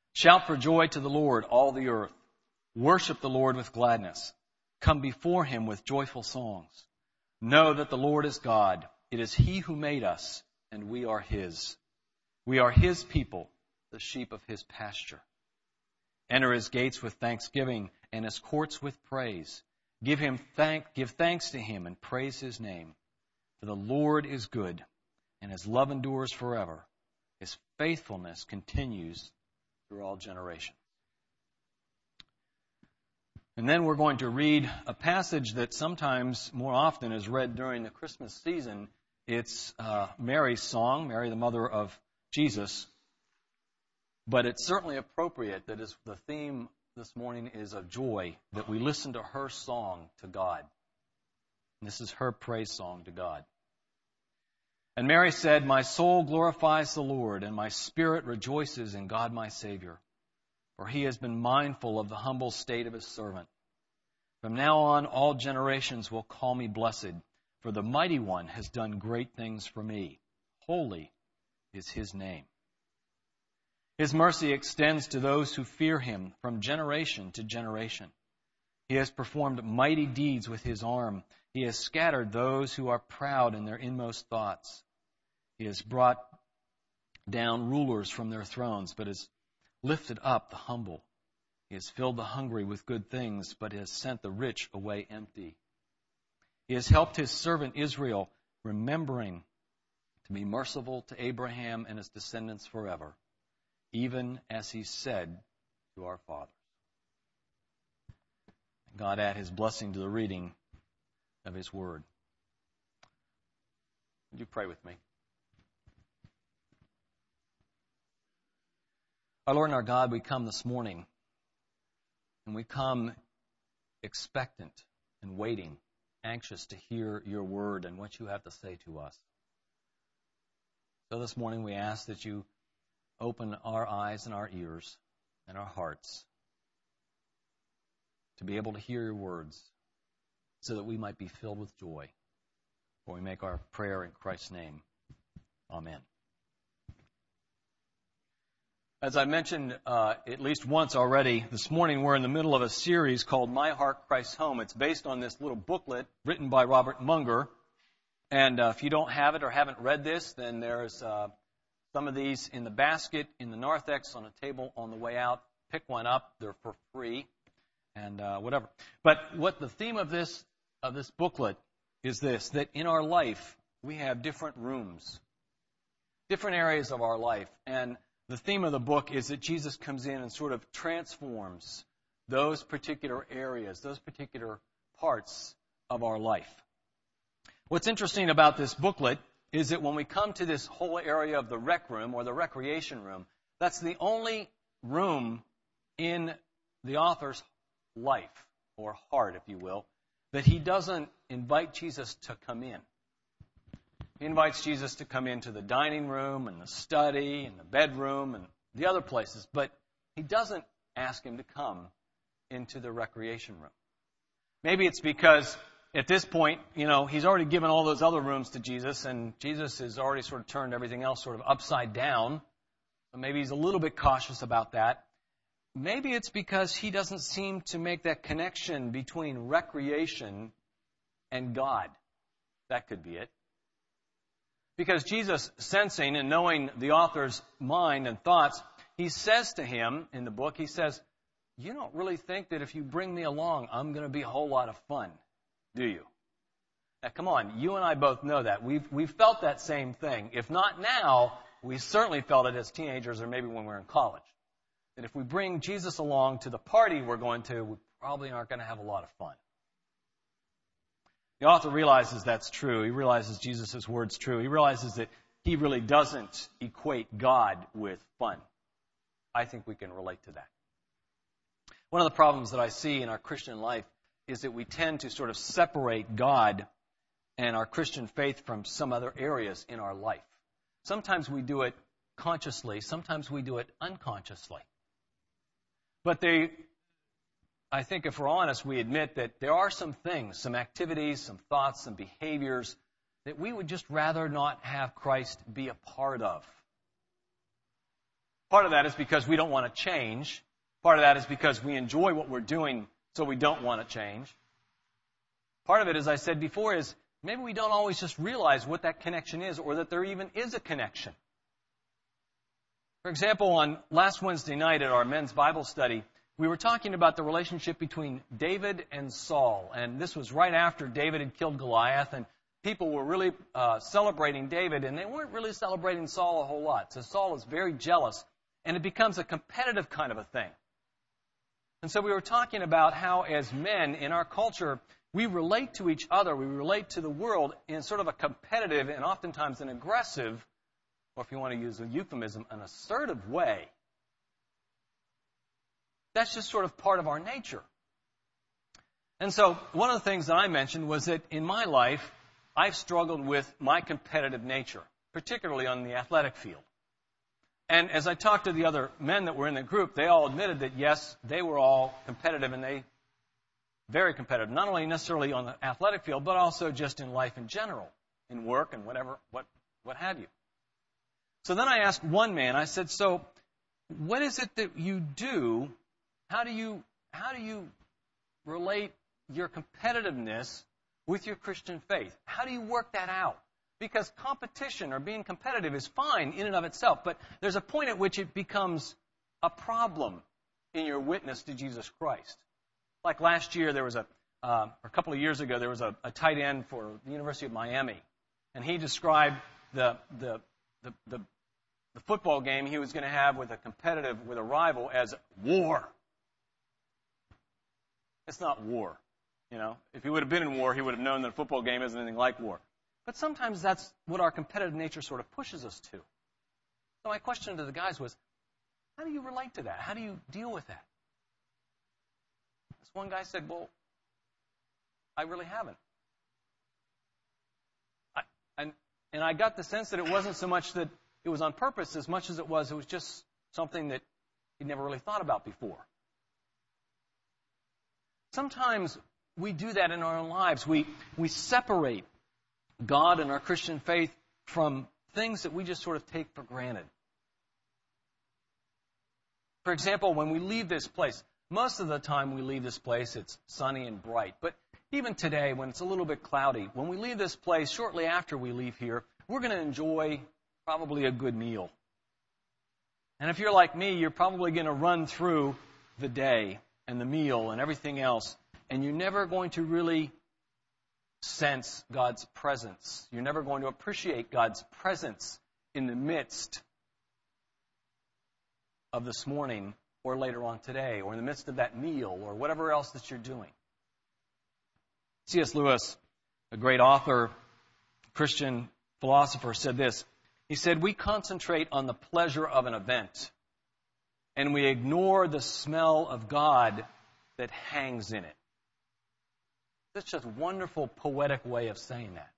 Shout for joy to the Lord, all the earth. Worship the Lord with gladness. Come before him with joyful songs. Know that the Lord is God. It is he who made us, and we are his. We are his people, the sheep of his pasture. Enter his gates with thanksgiving and his courts with praise. Give thanks to him and praise his name. For the Lord is good, and his love endures forever. His faithfulness continues through all generations. And then we're going to read a passage that sometimes, more often, is read during the Christmas season. It's Mary's song, Mary, the mother of Jesus. But it's certainly appropriate that the theme this morning is of joy, that we listen to her song to God. And this is her praise song to God. And Mary said, "My soul glorifies the Lord, and my spirit rejoices in God my Savior. For he has been mindful of the humble state of his servant. From now on, all generations will call me blessed, for the Mighty One has done great things for me. Holy is his name. His mercy extends to those who fear him from generation to generation. He has performed mighty deeds with his arm. He has scattered those who are proud in their inmost thoughts. He has brought down rulers from their thrones, but has lifted up the humble. He has filled the hungry with good things, but has sent the rich away empty. He has helped his servant Israel, remembering to be merciful to Abraham and his descendants forever, even as he said to our fathers." God add his blessing to the reading of his word. Would you pray with me? Our Lord and our God, we come this morning, and we come expectant and waiting, anxious to hear your word and what you have to say to us. So this morning we ask that you open our eyes and our ears and our hearts to be able to hear your words so that we might be filled with joy. For we make our prayer in Christ's name. Amen. As I mentioned at least once already, this morning we're in the middle of a series called My Heart, Christ's Home. It's based on this little booklet written by Robert Munger. And if you don't have it or haven't read this, then there's some of these in the basket in the narthex on a table on the way out. Pick one up. They're for free and whatever. But what the theme of this booklet is this, that in our life we have different rooms, different areas of our life. And the theme of the book is that Jesus comes in and sort of transforms those particular areas, those particular parts of our life. What's interesting about this booklet is that when we come to this whole area of the rec room or the recreation room, that's the only room in the author's life, or heart, if you will, that he doesn't invite Jesus to come in. He invites Jesus to come into the dining room and the study and the bedroom and the other places, but he doesn't ask him to come into the recreation room. Maybe it's because at this point, he's already given all those other rooms to Jesus, and Jesus has already sort of turned everything else sort of upside down. So maybe he's a little bit cautious about that. Maybe it's because he doesn't seem to make that connection between recreation and God. That could be it. Because Jesus, sensing and knowing the author's mind and thoughts, he says to him in the book, he says, "You don't really think that if you bring me along, I'm going to be a whole lot of fun, do you?" Now, come on, you and I both know that. We've felt that same thing. If not now, we certainly felt it as teenagers or maybe when we were in college. That if we bring Jesus along to the party we're going to, we probably aren't going to have a lot of fun. The author realizes that's true. He realizes Jesus' word's true. He realizes that he really doesn't equate God with fun. I think we can relate to that. One of the problems that I see in our Christian life is that we tend to sort of separate God and our Christian faith from some other areas in our life. Sometimes we do it consciously. Sometimes we do it unconsciously. But I think if we're honest, we admit that there are some things, some activities, some thoughts, some behaviors that we would just rather not have Christ be a part of. Part of that is because we don't want to change. Part of that is because we enjoy what we're doing, so we don't want to change. Part of it, as I said before, is maybe we don't always just realize what that connection is or that there even is a connection. For example, on last Wednesday night at our men's Bible study, we were talking about the relationship between David and Saul. And this was right after David had killed Goliath, and people were really celebrating David, and they weren't really celebrating Saul a whole lot. So Saul is very jealous, and it becomes a competitive kind of a thing. And so we were talking about how, as men in our culture, we relate to each other, we relate to the world in sort of a competitive and oftentimes an aggressive, or if you want to use a euphemism, an assertive way. That's just sort of part of our nature. And so one of the things that I mentioned was that in my life, I've struggled with my competitive nature, particularly on the athletic field. And as I talked to the other men that were in the group, they all admitted that, yes, they were all competitive, and they very competitive, not only necessarily on the athletic field, but also just in life in general, in work and whatever, what have you. So then I asked one man, I said, so what is it that you do? How do you relate your competitiveness with your Christian faith? How do you work that out? Because competition or being competitive is fine in and of itself, but there's a point at which it becomes a problem in your witness to Jesus Christ. Like last year, there was a couple of years ago, there was a tight end for the University of Miami, and he described the football game he was going to have with a rival as war. It's not war. You know, if he would have been in war, he would have known that a football game isn't anything like war. But sometimes that's what our competitive nature sort of pushes us to. So my question to the guys was, how do you relate to that? How do you deal with that? This one guy said, well, I really haven't. And I got the sense that it wasn't so much that it was on purpose as much as it was just something that he'd never really thought about before. Sometimes we do that in our own lives. We separate God and our Christian faith from things that we just sort of take for granted. For example, when we leave this place, most of the time we leave this place, it's sunny and bright. But even today, when it's a little bit cloudy, when we leave this place, shortly after we leave here, we're going to enjoy probably a good meal. And if you're like me, you're probably going to run through the day and the meal and everything else, and you're never going to really sense God's presence. You're never going to appreciate God's presence in the midst of this morning or later on today or in the midst of that meal or whatever else that you're doing. C.S. Lewis, a great author, Christian philosopher, said this. He said, we concentrate on the pleasure of an event and we ignore the smell of God that hangs in it. That's just a wonderful, poetic way of saying that.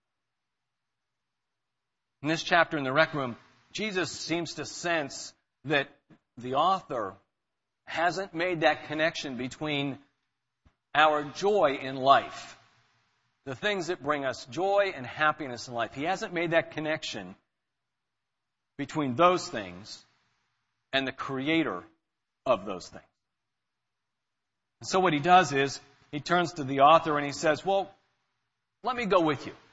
In this chapter in the Rec Room, Jesus seems to sense that the author hasn't made that connection between our joy in life, the things that bring us joy and happiness in life. He hasn't made that connection between those things and the creator of those things. And so what he does is, he turns to the author and he says, well, let me go with you.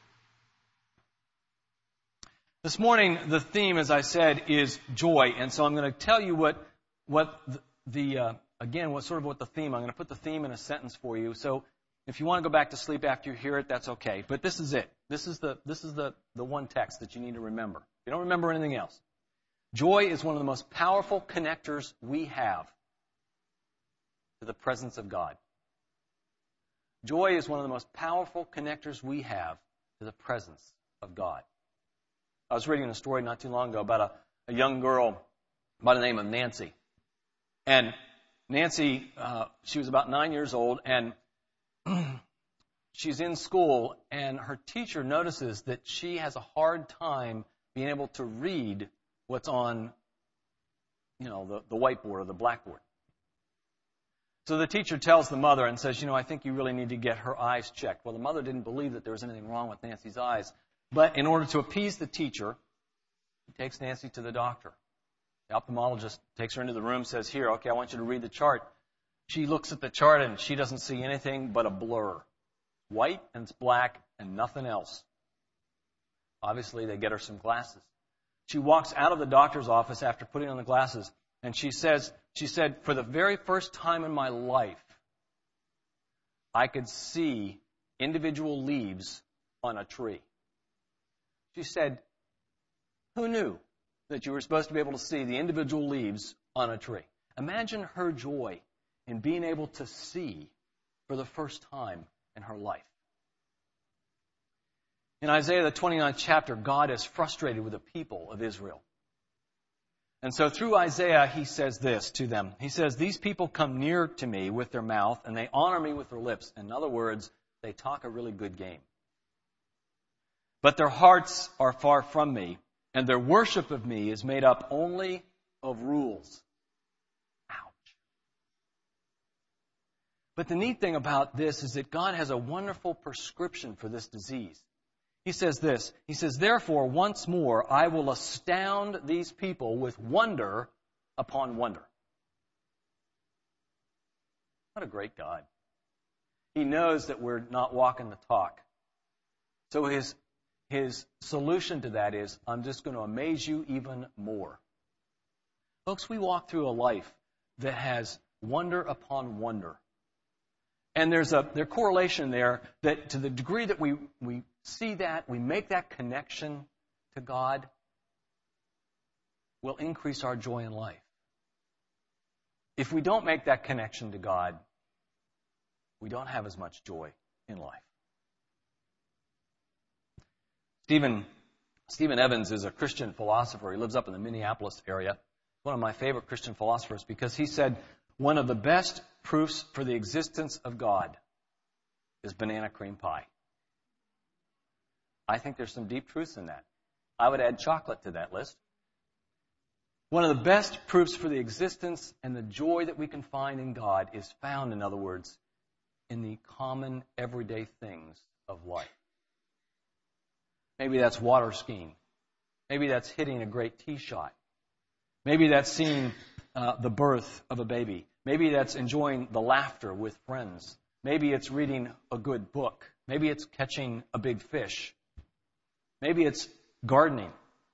This morning, the theme, as I said, is joy. And so I'm going to tell you what the theme, I'm going to put the theme in a sentence for you. So if you want to go back to sleep after you hear it, that's okay. But this is it. This is the one text that you need to remember. You don't remember anything else. Joy is one of the most powerful connectors we have to the presence of God. Joy is one of the most powerful connectors we have to the presence of God. I was reading a story not too long ago about a young girl by the name of Nancy. And Nancy, she was about 9 years old, and she's in school, and her teacher notices that she has a hard time being able to read what's on, the whiteboard or the blackboard. So the teacher tells the mother and says, I think you really need to get her eyes checked. Well, the mother didn't believe that there was anything wrong with Nancy's eyes. But in order to appease the teacher, he takes Nancy to the doctor. The ophthalmologist takes her into the room, says, here, okay, I want you to read the chart. She looks at the chart and she doesn't see anything but a blur. White and it's black and nothing else. Obviously, they get her some glasses. She walks out of the doctor's office after putting on the glasses, and she said, for the very first time in my life, I could see individual leaves on a tree. She said, who knew that you were supposed to be able to see the individual leaves on a tree? Imagine her joy in being able to see for the first time in her life. In Isaiah, the 29th chapter, God is frustrated with the people of Israel. And so through Isaiah, he says this to them. He says, these people come near to me with their mouth, and they honor me with their lips. In other words, they talk a really good game. But their hearts are far from me, and their worship of me is made up only of rules. Ouch. But the neat thing about this is that God has a wonderful prescription for this disease. He says this, he says, therefore, once more, I will astound these people with wonder upon wonder. What a great God. He knows that we're not walking the talk. So his solution to that is, I'm just going to amaze you even more. Folks, we walk through a life that has wonder upon wonder. And there's correlation there that to the degree that we see that, we make that connection to God, will increase our joy in life. If we don't make that connection to God, we don't have as much joy in life. Stephen Evans is a Christian philosopher. He lives up in the Minneapolis area. One of my favorite Christian philosophers because he said, one of the best proofs for the existence of God is banana cream pie. I think there's some deep truths in that. I would add chocolate to that list. One of the best proofs for the existence and the joy that we can find in God is found, in other words, in the common everyday things of life. Maybe that's water skiing. Maybe that's hitting a great tee shot. Maybe that's seeing the birth of a baby. Maybe that's enjoying the laughter with friends. Maybe it's reading a good book. Maybe it's catching a big fish. Maybe it's gardening.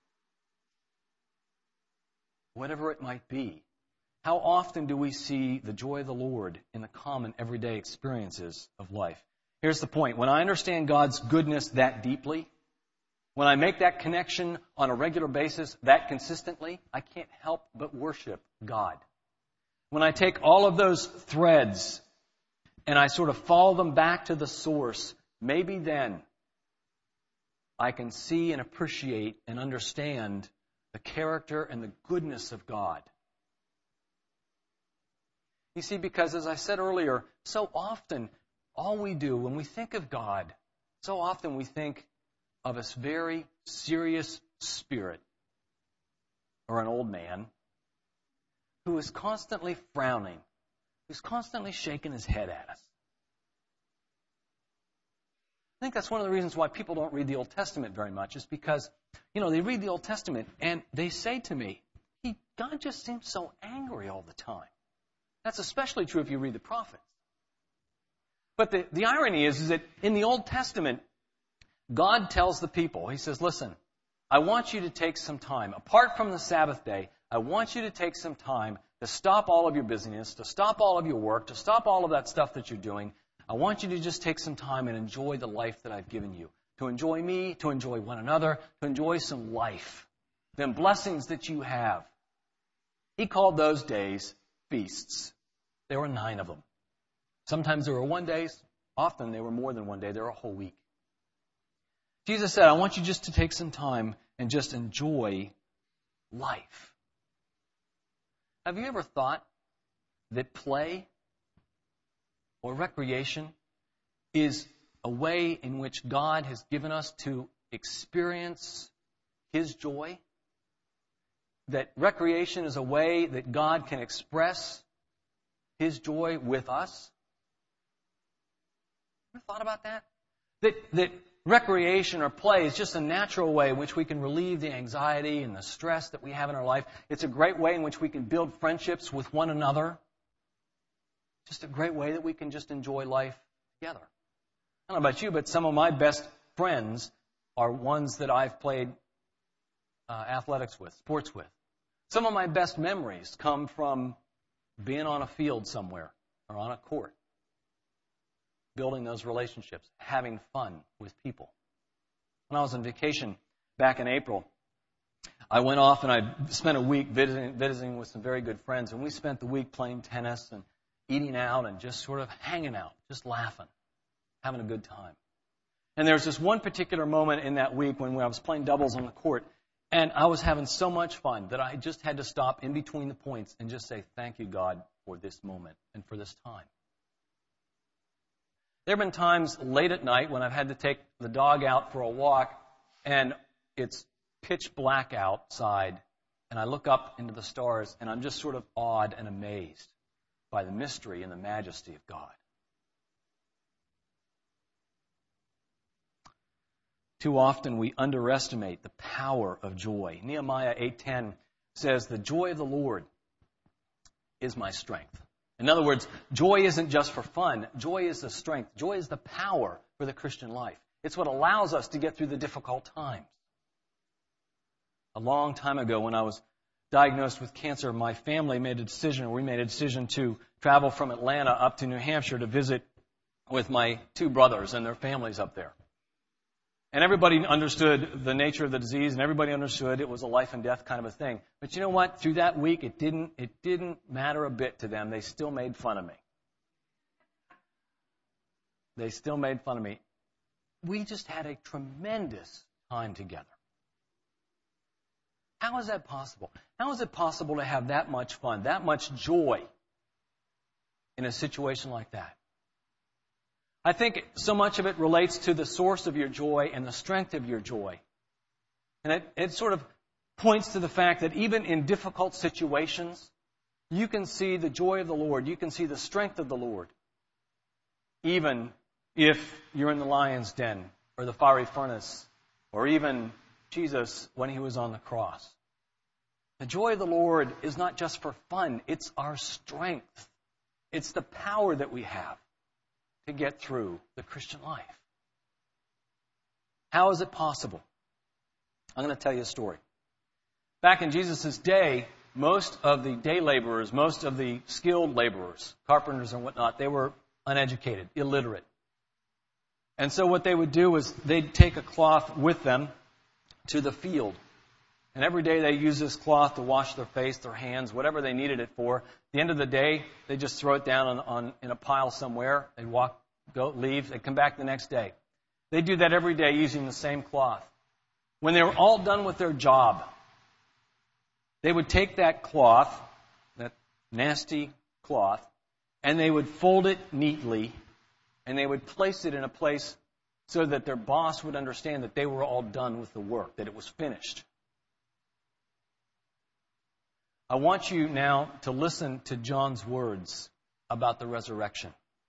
Whatever it might be. How often do we see the joy of the Lord in the common everyday experiences of life? Here's the point. When I understand God's goodness that deeply, when I make that connection on a regular basis that consistently, I can't help but worship God. When I take all of those threads and I sort of follow them back to the source, maybe then I can see and appreciate and understand the character and the goodness of God. You see, because as I said earlier, so often all we do when we think of God, so often we think of a very serious spirit or an old man who is constantly frowning, who's constantly shaking his head at us. I think that's one of the reasons why people don't read the Old Testament very much is because, they read the Old Testament and they say to me, God just seems so angry all the time. That's especially true if you read the prophets. But the irony is that in the Old Testament, God tells the people, He says, listen, I want you to take some time. Apart from the Sabbath day, I want you to take some time to stop all of your busyness, to stop all of your work, to stop all of that stuff that you're doing. I want you to just take some time and enjoy the life that I've given you. To enjoy me, to enjoy one another, to enjoy some life. Them blessings that you have. He called those days feasts. There were 9 of them. Sometimes there were 1 days. Often they were more than 1 day. They were a whole week. Jesus said, I want you just to take some time and just enjoy life. Have you ever thought that play or recreation is a way in which God has given us to experience His joy? That recreation is a way that God can express His joy with us? Ever thought about that? That Recreation or play is just a natural way in which we can relieve the anxiety and the stress that we have in our life. It's a great way in which we can build friendships with one another. Just a great way that we can just enjoy life together. I don't know about you, but some of my best friends are ones that I've played athletics with, sports with. Some of my best memories come from being on a field somewhere or on a court, building those relationships, having fun with people. When I was on vacation back in April, I went off and I spent a week visiting with some very good friends, and we spent the week playing tennis and eating out and just sort of hanging out, just laughing, having a good time. And there was this one particular moment in that week when I was playing doubles on the court, and I was having so much fun that I just had to stop in between the points and just say, thank you, God, for this moment and for this time. There have been times late at night when I've had to take the dog out for a walk, and it's pitch black outside, and I look up into the stars, and I'm just sort of awed and amazed by the mystery and the majesty of God. Too often we underestimate the power of joy. Nehemiah 8:10 says, the joy of the Lord is my strength. In other words, joy isn't just for fun. Joy is the strength. Joy is the power for the Christian life. It's what allows us to get through the difficult times. A long time ago, when I was diagnosed with cancer, my family made a decision to travel from Atlanta up to New Hampshire to visit with my two brothers and their families up there. And everybody understood the nature of the disease, and everybody understood it was a life and death kind of a thing. But you know what? Through that week, it didn't matter a bit to them. They still made fun of me. They still made fun of me. We just had a tremendous time together. How is that possible? How is it possible to have that much fun, that much joy in a situation like that? I think so much of it relates to the source of your joy and the strength of your joy. And it sort of points to the fact that even in difficult situations, you can see the joy of the Lord. You can see the strength of the Lord. Even if you're in the lion's den or the fiery furnace, or even Jesus when he was on the cross. The joy of the Lord is not just for fun. It's our strength. It's the power that we have to get through the Christian life. How is it possible? I'm going to tell you a story. Back in Jesus' day, most of the day laborers, most of the skilled laborers, carpenters and whatnot, they were uneducated, illiterate. And so what they would do was they'd take a cloth with them to the field. And every day they use this cloth to wash their face, their hands, whatever they needed it for. At the end of the day, they just throw it down in a pile somewhere. They'd leave. They'd come back the next day. They do that every day using the same cloth. When they were all done with their job, they would take that cloth, that nasty cloth, and they would fold it neatly, and they would place it in a place so that their boss would understand that they were all done with the work, that it was finished. I want you now to listen to John's words about the resurrection.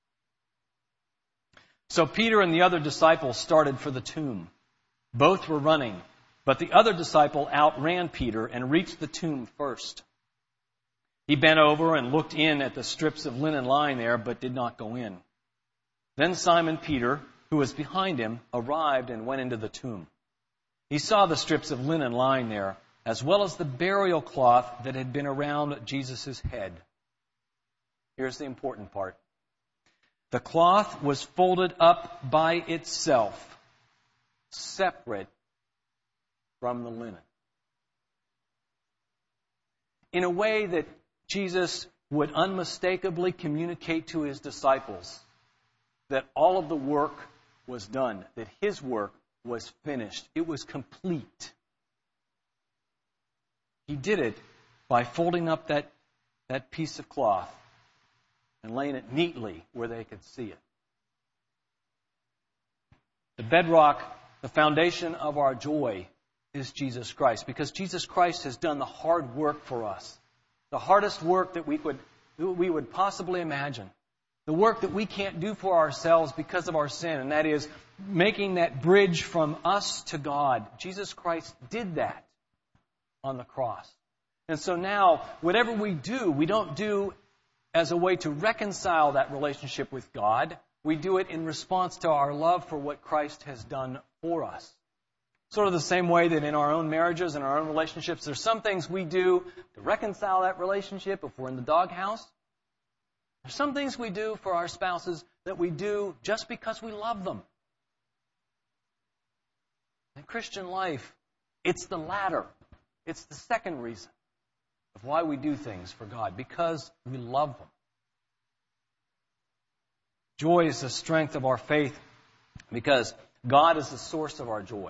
So Peter and the other disciple started for the tomb. Both were running, but the other disciple outran Peter and reached the tomb first. He bent over and looked in at the strips of linen lying there, but did not go in. Then Simon Peter, who was behind him, arrived and went into the tomb. He saw the strips of linen lying there, as well as the burial cloth that had been around Jesus' head. Here's the important part. The cloth was folded up by itself, separate from the linen. In a way that Jesus would unmistakably communicate to his disciples that all of the work was done, that his work was finished. It was complete. He did it by folding up that piece of cloth and laying it neatly where they could see it. The bedrock, the foundation of our joy is Jesus Christ, because Jesus Christ has done the hard work for us, the hardest work that we would possibly imagine. the work that we can't do for ourselves because of our sin, and that is making that bridge from us to God. Jesus Christ did that on the cross. And so now, whatever we do, we don't do as a way to reconcile that relationship with God. We do it in response to our love for what Christ has done for us. Sort of the same way that in our own marriages and our own relationships, there's some things we do to reconcile that relationship if we're in the doghouse. There's some things we do for our spouses that we do just because we love them. In Christian life, it's the latter. It's the second reason of why we do things for God, because we love them. Joy is the strength of our faith because God is the source of our joy.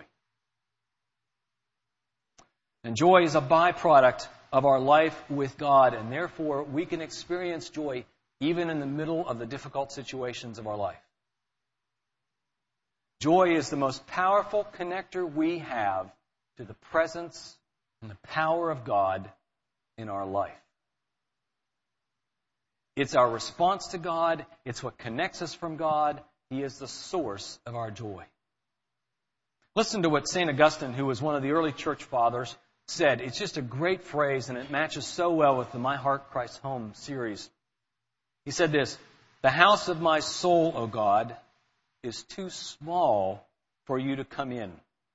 And joy is a byproduct of our life with God, and therefore we can experience joy even in the middle of the difficult situations of our life. Joy is the most powerful connector we have to the presence and the power of God in our life. It's our response to God. It's what connects us from God. He is the source of our joy. Listen to what St. Augustine, who was one of the early church fathers, said. It's just a great phrase, and it matches so well with the My Heart, Christ's Home series. He said this: "The house of my soul, O God, is too small for you to come in.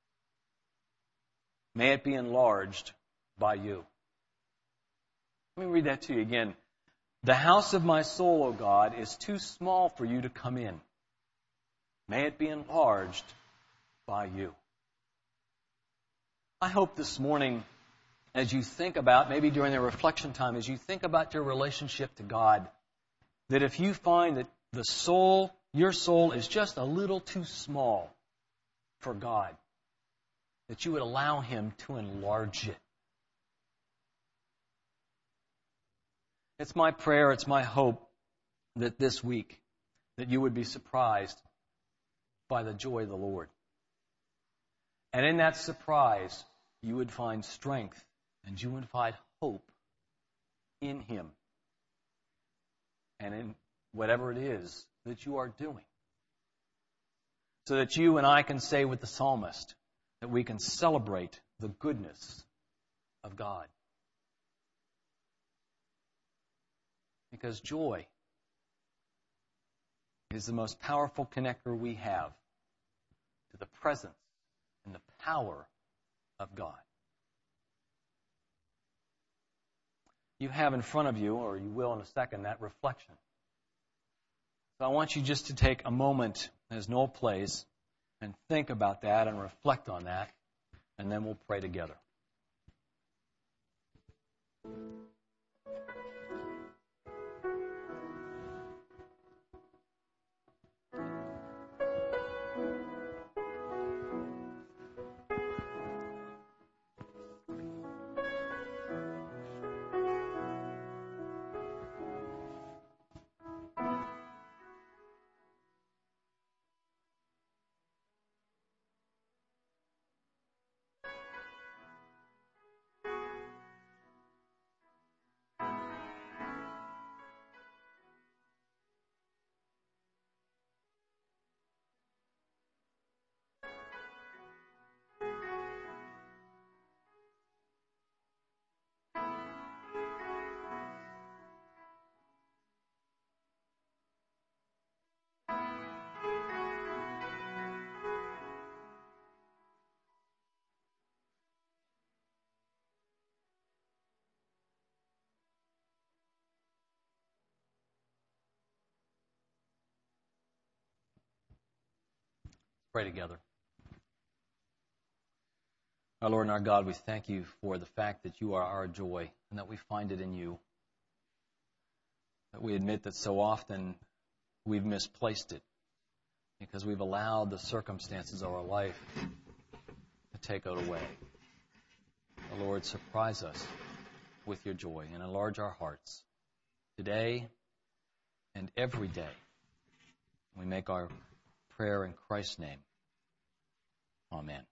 May it be enlarged by you." Let me read that to you again. "The house of my soul, O God, is too small for you to come in. May it be enlarged by you." I hope this morning, as you think about, maybe during the reflection time, as you think about your relationship to God, that if you find that your soul is just a little too small for God, that you would allow Him to enlarge it. It's my prayer, it's my hope that this week that you would be surprised by the joy of the Lord. And in that surprise, you would find strength and you would find hope in Him and in whatever it is that you are doing. So that you and I can say with the psalmist that we can celebrate the goodness of God. Because joy is the most powerful connector we have to the presence and the power of God. You have in front of you, or you will in a second, that reflection. So I want you just to take a moment as Noel plays and think about that and reflect on that, and then we'll pray together. Pray together. Our Lord and our God, we thank you for the fact that you are our joy and that we find it in you. That we admit that so often we've misplaced it because we've allowed the circumstances of our life to take it away. The Lord, surprise us with your joy and enlarge our hearts today and every day. We make our prayer in Christ's name. Amen.